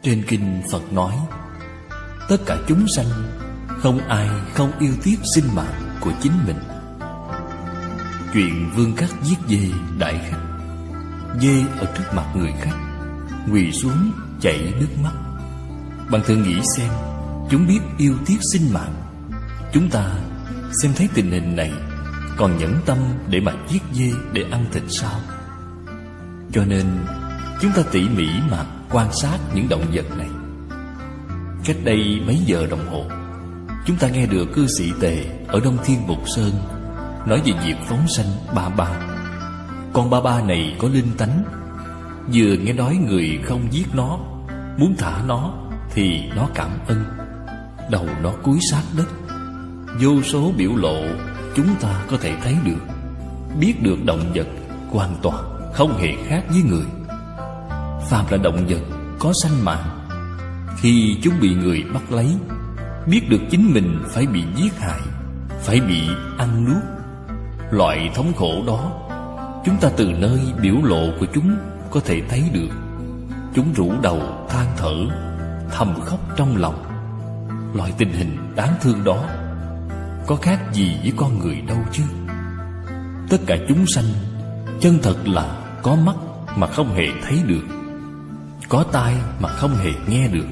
Trên kinh Phật nói, tất cả chúng sanh không ai không yêu tiếc sinh mạng của chính mình. Chuyện vương khắc giết dê đại khách. Dê ở trước mặt người khách, quỳ xuống chảy nước mắt. Bạn thử nghĩ xem, chúng biết yêu tiếc sinh mạng. Chúng ta xem thấy tình hình này, còn nhẫn tâm để mà giết dê để ăn thịt sao? Cho nên chúng ta tỉ mỉ mà quan sát những động vật này. Cách đây mấy giờ đồng hồ, chúng ta nghe được cư sĩ Tề ở Đông Thiên Mục Sơn nói về việc phóng sanh ba ba. Con ba ba này có linh tánh. Vừa nghe nói người không giết nó, muốn thả nó, thì nó cảm ơn. Đầu nó cúi sát đất. Vô số biểu lộ chúng ta có thể thấy được. Biết được động vật hoàn toàn không hề khác với người. Phàm là động vật có sanh mạng, khi chúng bị người bắt lấy, biết được chính mình phải bị giết hại, phải bị ăn nuốt. Loại thống khổ đó, chúng ta từ nơi biểu lộ của chúng có thể thấy được. Chúng rũ đầu than thở, thầm khóc trong lòng. Loại tình hình đáng thương đó có khác gì với con người đâu chứ. Tất cả chúng sanh chân thật là có mắt mà không hề thấy được, có tai mà không hề nghe được,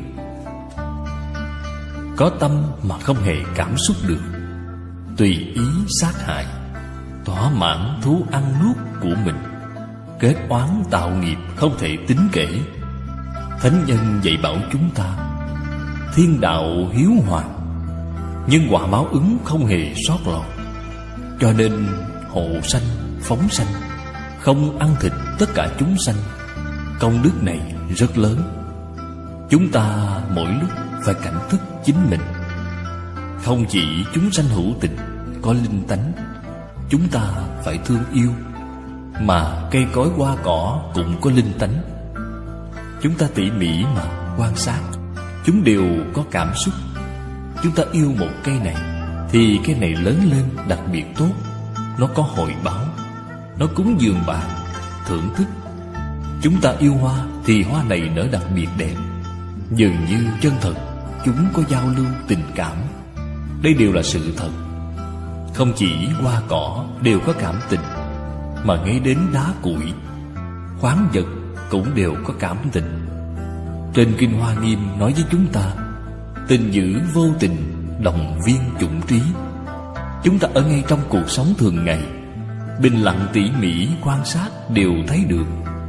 có tâm mà không hề cảm xúc được. Tùy ý sát hại, thỏa mãn thú ăn nuốt của mình, kết oán tạo nghiệp không thể tính kể. Thánh nhân dạy bảo chúng ta, thiên đạo hiếu hoàng, nhưng quả báo ứng không hề sót lọt. Cho nên hộ sanh, phóng sanh, không ăn thịt tất cả chúng sanh, công đức này rất lớn. Chúng ta mỗi lúc phải cảnh thức chính mình. Không chỉ chúng sanh hữu tình, có linh tánh, chúng ta phải thương yêu, mà cây cối hoa cỏ cũng có linh tánh. Chúng ta tỉ mỉ mà quan sát, chúng đều có cảm xúc. Chúng ta yêu một cây này, thì cây này lớn lên đặc biệt tốt. Nó có hồi báo, nó cúng dường bạn, thưởng thức. Chúng ta yêu hoa, thì hoa này nở đặc biệt đẹp. Dường như chân thật, chúng có giao lưu tình cảm. Đây đều là sự thật. Không chỉ hoa cỏ đều có cảm tình, mà ngay đến đá cuội, khoáng vật cũng đều có cảm tình. Trên Kinh Hoa Nghiêm nói với chúng ta, tình dữ vô tình, đồng viên chủng trí. Chúng ta ở ngay trong cuộc sống thường ngày, bình lặng tỉ mỉ quan sát đều thấy được.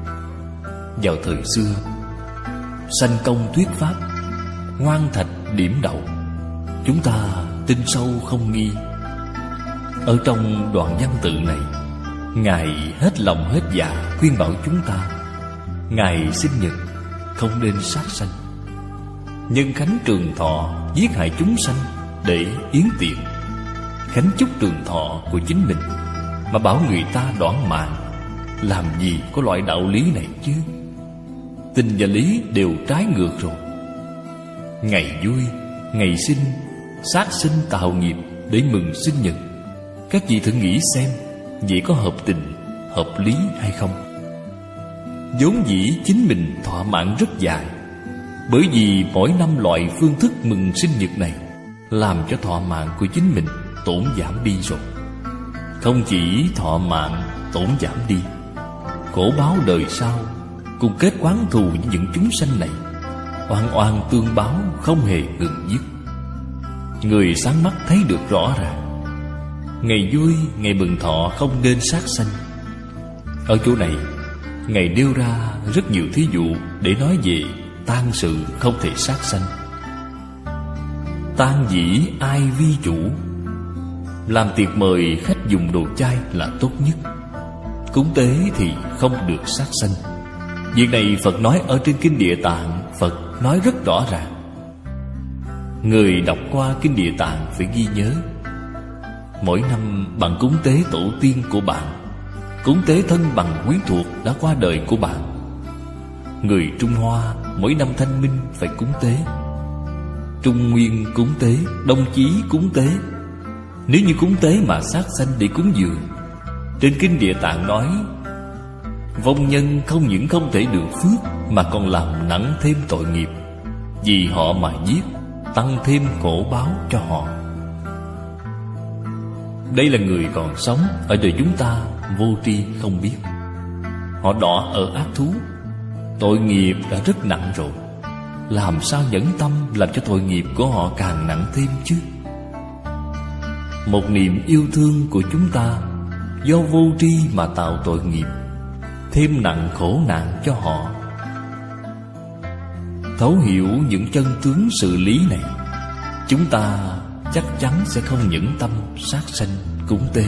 Vào thời xưa, sanh công thuyết pháp, ngoan thạch điểm đầu, chúng ta tin sâu không nghi. Ở trong đoạn văn tự này, Ngài hết lòng hết dạ khuyên bảo chúng ta. Ngài sinh nhật không nên sát sanh, nhân khánh trường thọ giết hại chúng sanh để yến tiệc. Khánh chúc trường thọ của chính mình mà bảo người ta đoản mạng, làm gì có loại đạo lý này chứ. Tình và lý đều trái ngược rồi. Ngày vui, ngày sinh, sát sinh tạo nghiệp để mừng sinh nhật. Các vị thử nghĩ xem, vậy có hợp tình, hợp lý hay không? Vốn dĩ chính mình thọ mạng rất dài, bởi vì mỗi năm loại phương thức mừng sinh nhật này làm cho thọ mạng của chính mình tổn giảm đi rồi. Không chỉ thọ mạng tổn giảm đi, khổ báo đời sau cùng kết oán thù với những chúng sanh này, oan oan tương báo không hề ngừng dứt. Người sáng mắt thấy được rõ ràng. Ngày vui, ngày mừng thọ không nên sát sanh. Ở chỗ này, Ngài nêu ra rất nhiều thí dụ để nói về tang sự không thể sát sanh. Tang dĩ ai vi chủ, làm tiệc mời khách dùng đồ chay là tốt nhất. Cúng tế thì không được sát sanh. Việc này Phật nói ở trên Kinh Địa Tạng. Phật nói rất rõ ràng. Người đọc qua Kinh Địa Tạng phải ghi nhớ, mỗi năm bạn cúng tế tổ tiên của bạn, cúng tế thân bằng quyến thuộc đã qua đời của bạn. Người Trung Hoa mỗi năm Thanh Minh phải cúng tế, Trung Nguyên cúng tế, Đông Chí cúng tế. Nếu như cúng tế mà sát sanh để cúng dường, trên Kinh Địa Tạng nói, vong nhân không những không thể được phước mà còn làm nặng thêm tội nghiệp. vì họ mà giết, tăng thêm khổ báo cho họ. Đây là người còn sống ở đời chúng ta vô tri không biết. Họ đọa ở ác thú, tội nghiệp đã rất nặng rồi, làm sao nhẫn tâm làm cho tội nghiệp của họ càng nặng thêm chứ? Một niềm yêu thương của chúng ta do vô tri mà tạo tội nghiệp, thêm nặng khổ nạn cho họ. Thấu hiểu những chân tướng sự lý này, chúng ta chắc chắn sẽ không nhẫn tâm sát sanh cúng tế.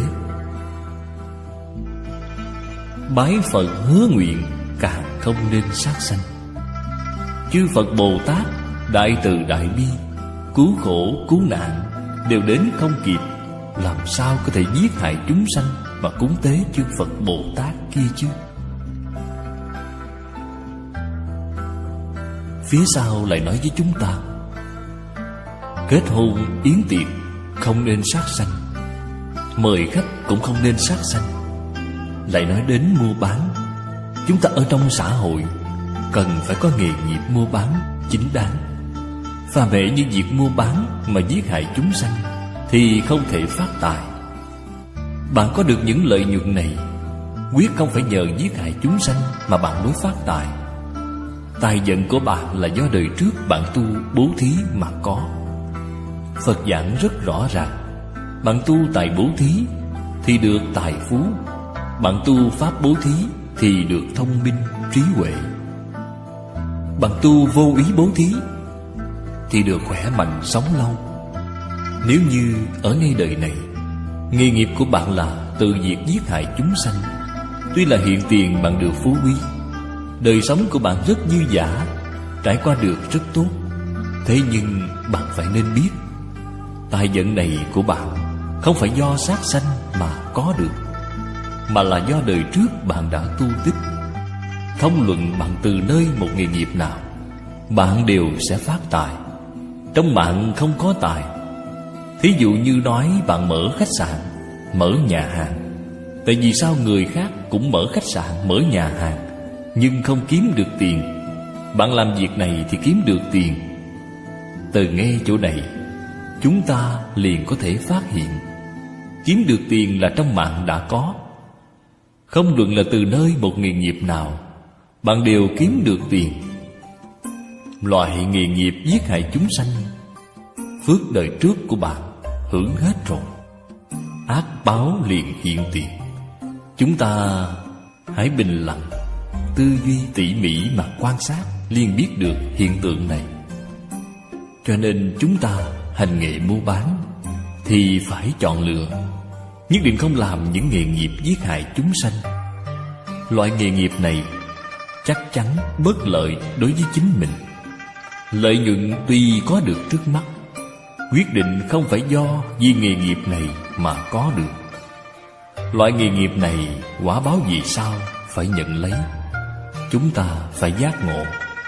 Bái Phật hứa nguyện càng không nên sát sanh. Chư Phật Bồ Tát đại từ đại bi, cứu khổ cứu nạn đều đến không kịp, làm sao có thể giết hại chúng sanh mà cúng tế chư Phật Bồ Tát kia chứ? Phía sau lại nói với chúng ta, kết hôn yến tiệc không nên sát sanh, mời khách cũng không nên sát sanh. Lại nói đến mua bán, chúng ta ở trong xã hội cần phải có nghề nghiệp mua bán chính đáng. Phàm hệ như việc mua bán mà giết hại chúng sanh thì không thể phát tài. Bạn có được những lợi nhuận này, quyết không phải nhờ giết hại chúng sanh mà bạn mới phát tài. Tài vận của bạn là do đời trước bạn tu bố thí mà có. Phật giảng rất rõ ràng, bạn tu tài bố thí thì được tài phú, bạn tu pháp bố thí thì được thông minh trí huệ. Bạn tu vô ý bố thí thì được khỏe mạnh sống lâu. Nếu như ở ngay đời này, nghề nghiệp của bạn là từ việc giết hại chúng sanh, tuy là hiện tiền bạn được phú quý, đời sống của bạn rất dư dả, trải qua được rất tốt. Thế nhưng bạn phải nên biết, tài vận này của bạn không phải do sát sanh mà có được, mà là do đời trước bạn đã tu tích. Không luận bạn từ nơi một nghề nghiệp nào, bạn đều sẽ phát tài. Trong bạn không có tài, thí dụ như nói bạn mở khách sạn, mở nhà hàng. Tại vì sao người khác cũng mở khách sạn, mở nhà hàng nhưng không kiếm được tiền, bạn làm việc này thì kiếm được tiền? Từ nghe chỗ này, chúng ta liền có thể phát hiện, kiếm được tiền là trong bạn đã có. Không luận là từ nơi một nghề nghiệp nào, bạn đều kiếm được tiền. Loại nghề nghiệp giết hại chúng sanh, phước đời trước của bạn hưởng hết rồi, ác báo liền hiện tiền. Chúng ta hãy bình lặng, tư duy tỉ mỉ mà quan sát, liền biết được hiện tượng này. Cho nên chúng ta hành nghề mua bán thì phải chọn lựa, nhất định không làm những nghề nghiệp giết hại chúng sanh. Loại nghề nghiệp này chắc chắn bất lợi đối với chính mình. Lợi nhuận tuy có được trước mắt, quyết định không phải do vì nghề nghiệp này mà có được. Loại nghề nghiệp này quả báo vì sao phải nhận lấy. Chúng ta phải giác ngộ.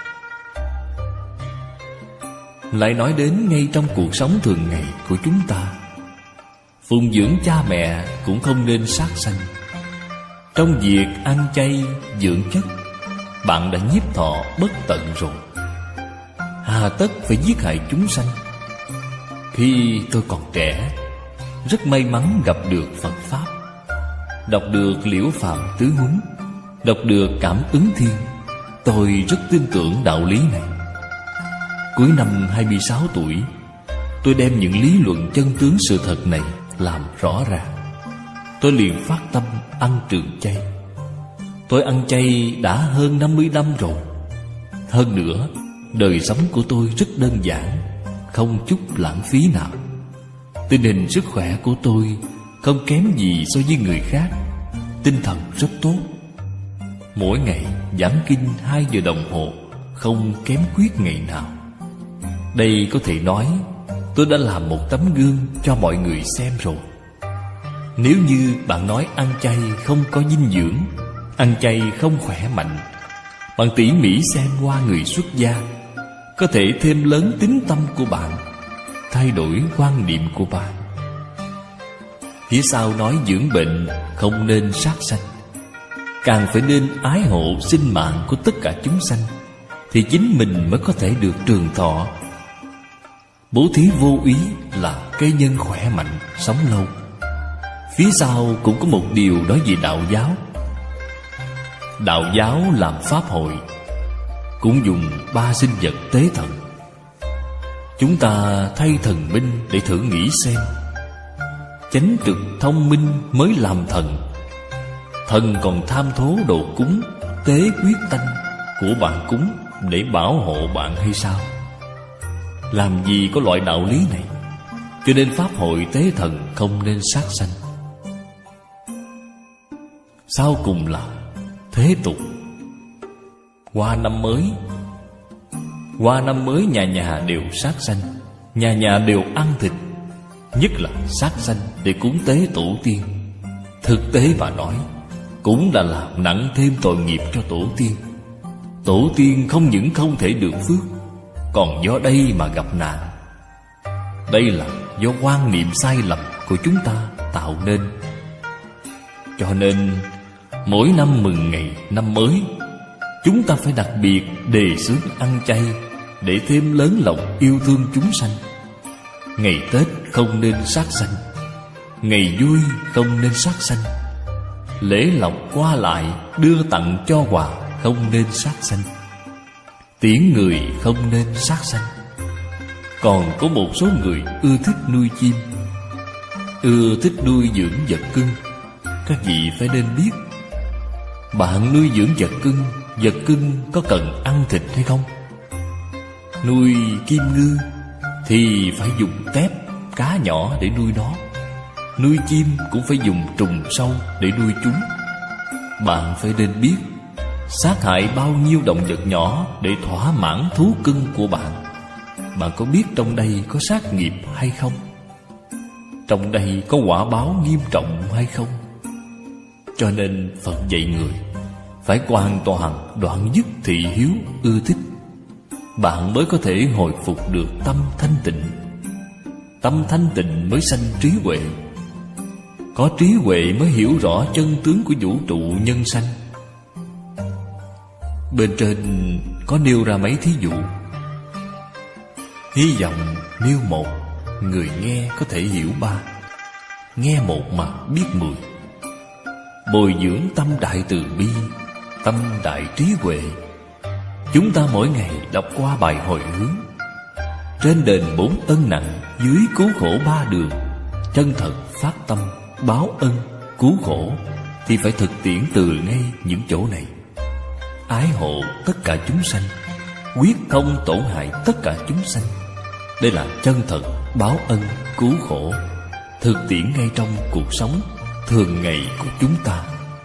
Lại nói đến ngay trong cuộc sống thường ngày của chúng ta, phụng dưỡng cha mẹ cũng không nên sát sanh. Trong việc ăn chay dưỡng chất, bạn đã nhiếp thọ bất tận rồi, hà tất phải giết hại chúng sanh. Khi tôi còn trẻ, rất may mắn gặp được Phật Pháp, đọc được Liễu Phàm Tứ Huấn, đọc được Cảm Ứng Thiên. Tôi rất tin tưởng đạo lý này. Cuối năm 26 tuổi, tôi đem những lý luận chân tướng sự thật này làm rõ ràng. Tôi liền phát tâm ăn trường chay. Tôi ăn chay đã hơn 50 năm rồi. Hơn nữa, đời sống của tôi rất đơn giản, không chút lãng phí nào. Tình hình sức khỏe của tôi không kém gì so với người khác, tinh thần rất tốt. Mỗi ngày giảng kinh 2 giờ đồng hồ, không kém khuyết ngày nào. Đây có thể nói tôi đã làm một tấm gương cho mọi người xem rồi. Nếu như bạn nói ăn chay không có dinh dưỡng, ăn chay không khỏe mạnh, bạn tỉ mỉ xem qua người xuất gia, có thể thêm lớn tín tâm của bạn, thay đổi quan niệm của bạn. Phía sau nói dưỡng bệnh không nên sát sanh, càng phải nên ái hộ sinh mạng của tất cả chúng sanh, thì chính mình mới có thể được trường thọ. Bố thí vô úy là cây nhân khỏe mạnh, sống lâu. Phía sau cũng có một điều nói về đạo giáo. Đạo giáo làm pháp hội, cũng dùng 3 sinh vật tế thần. Chúng ta thay thần minh để thử nghĩ xem, chánh trực thông minh mới làm thần. Thần còn tham thố đồ cúng, tế huyết tanh của bạn cúng để bảo hộ bạn hay sao? Làm gì có loại đạo lý này. Cho nên pháp hội tế thần không nên sát sanh. Sau cùng là thế tục. Qua năm mới nhà nhà đều sát sanh, nhà nhà đều ăn thịt, nhất là sát sanh để cúng tế tổ tiên. Thực tế mà nói, cũng đã làm nặng thêm tội nghiệp cho tổ tiên. Tổ tiên không những không thể được phước, còn do đây mà gặp nạn. Đây là do quan niệm sai lầm của chúng ta tạo nên. Cho nên mỗi năm mừng ngày năm mới, chúng ta phải đặc biệt đề xướng ăn chay để thêm lớn lòng yêu thương chúng sanh. Ngày Tết không nên sát sanh, ngày vui không nên sát sanh. Lễ lộc qua lại, đưa tặng cho quà không nên sát sanh. Tiễn người không nên sát sanh. Còn có một số người ưa thích nuôi chim, ưa thích nuôi dưỡng vật cưng. Các vị phải nên biết, bạn nuôi dưỡng vật cưng có cần ăn thịt hay không? Nuôi kim ngư thì phải dùng tép, cá nhỏ để nuôi nó. Nuôi chim cũng phải dùng trùng sâu để nuôi chúng. Bạn phải nên biết, sát hại bao nhiêu động vật nhỏ để thỏa mãn thú cưng của bạn. Bạn có biết trong đây có sát nghiệp hay không? Trong đây có quả báo nghiêm trọng hay không? Cho nên Phật dạy người phải hoàn toàn đoạn dứt thị hiếu ưa thích, bạn mới có thể hồi phục được tâm thanh tịnh. Tâm thanh tịnh mới sanh trí huệ. Có trí huệ mới hiểu rõ chân tướng của vũ trụ nhân sanh. Bên trên có nêu ra mấy thí dụ, hy vọng nêu một, người nghe có thể hiểu 3. Nghe một mà biết 10. Bồi dưỡng tâm đại từ bi, tâm đại trí huệ. Chúng ta mỗi ngày đọc qua bài hồi hướng. Trên đền 4 ân nặng, dưới cứu khổ 3 đường. Chân thật phát tâm báo ân cứu khổ, thì phải thực tiễn từ ngay những chỗ này. Ái hộ tất cả chúng sanh, quyết không tổn hại tất cả chúng sanh. Đây là chân thật báo ân cứu khổ, thực tiễn ngay trong cuộc sống thường ngày của chúng ta.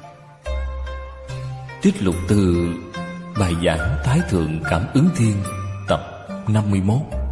Trích lục từ bài giảng Thái Thượng Cảm Ứng Thiên tập 51.